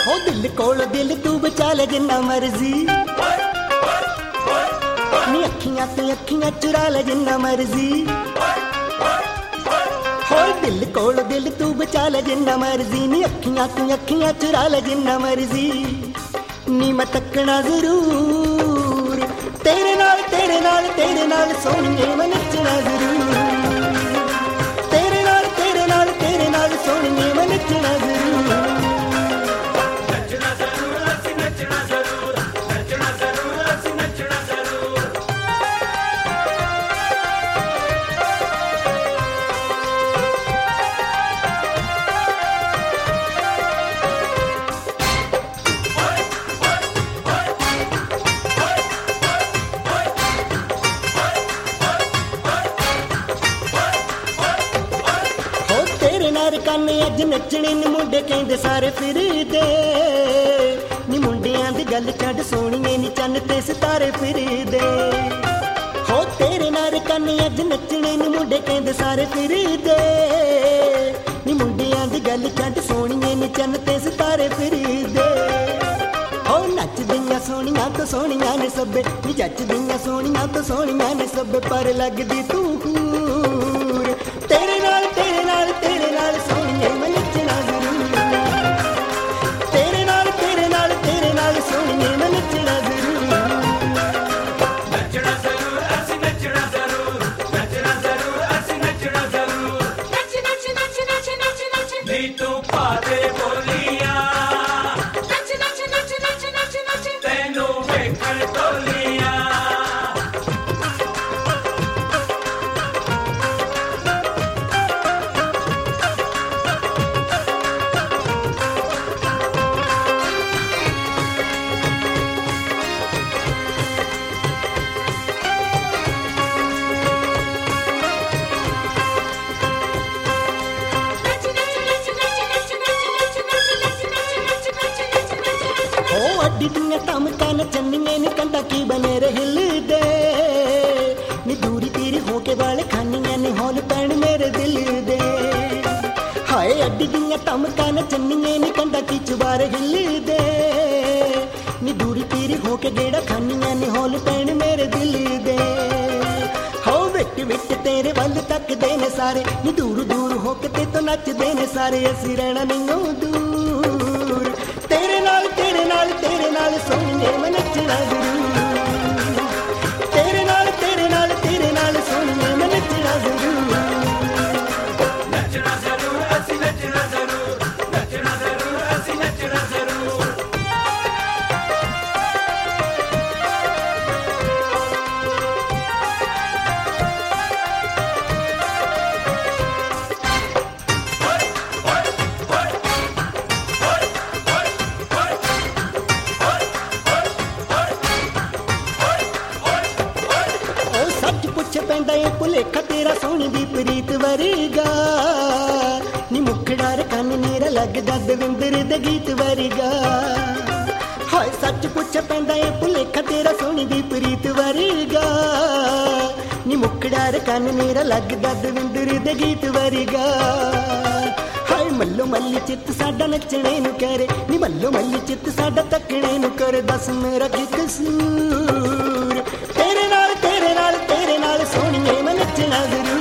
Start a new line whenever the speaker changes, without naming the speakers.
हो दिल कोल दिल तू बचा ले जिन्ना मर्जी, नी अखियां ते अखियां चुरा ले जिन्ना मर्जी। हो दिल कोल दिल तू बचा ले जिन्ना मर्जी, नी अखियां ते अखियां चुरा ले जिन्ना मर्जी। नी मैं तकना जरूर तेरे नाल तेरे नाल तेरे नाल सोहणिए मैं नचना जरूर, तेरे नाल तेरे नाल तेरे नाल सोहणिए मैं नचना जरूर।
नचना जरूर असी नचना जरूर, नचना जरूर असी नचना जरूर।
काने अज नचने नु मुंडे कहंदे सारे फिरदे, नी मुंडियां दी गल छड्ड सोहणिए नी चन्न ते सितारे फिरदे। हो तेरे नाल काने अज नचने नु मुंडे कहंदे सारे फिरदे, नी मुंडियां दी गल छड्ड सोहणिए नी चन्न ते सितारे फिरदे। हो नचदियां सोहणियां तो सोहणियां ने सब्बे, नी जचदियां सोहणियां तो सोहणियां ने सब्बे, पर लगदी तू हूर। तेरे नाल तेरे नाल तेरे नाल सोहणिए मैं नचना जरूर, तेरे नाल तेरे नाल तेरे नाल सोहणिए मैं नचना जरूर।
नचना जरूर असी नचना जरूर, नचना जरूर असी नचना जरूर।
नच नच नच नच नच नच
नी तू पा दे बोलियां,
नच नच नच नच नच नच
तेनू वेखण टोलियां।
हो अड्डी दियां धमकां नचनिए नी कंधा की बने हिलदे, नी दूरी तीरी होके वाले खानियां नी हौल पैण मेरे दिल दे। हाय अड्डी दियां धमकां नचनिए नी कंधा की चुबारे हिलदे, नी दूरी तीरी होके गेड़ा खानियां नी हौल पैण मेरे दिल दे। हो विच विच तेरे वल तकदे ने सारे, नी दूर दूर होके ते तो नचदे ने सारे, असी रहना नहीं दूर। तेरे नाल तेरे नाल तेरे नाल सोहणिए मैं नचना जरूर, तेरे नाल तेरे नाल तेरे नाल सोहणिए मैं नचना जरूर।
नचना जरूर असी नचना जरूर, नचना जरूर असी नचना जरूर।
ओ सच पुछ पैंदा ए भुलेखा तेरा सोहणी दी प्रीत वरगा, नी मुखड़ा रखन नीरा लगदा दविंदर दे गीत वरगा। हाय सच पुछ पैंदा ए भुलेखा तेरा सोहणी दी प्रीत वरगा, नी मुखड़ा रखन नीरा लगदा दविंदर दे गीत वरगा। हाय मल्लो मल्ली चित्त साडा नचणे नु करे, नी मल्लो मल्ली चित्त साडा तकणे नु करे, दस मेरा की कसूर। तेरे नाल सोहणिए मैं नचना जरूर,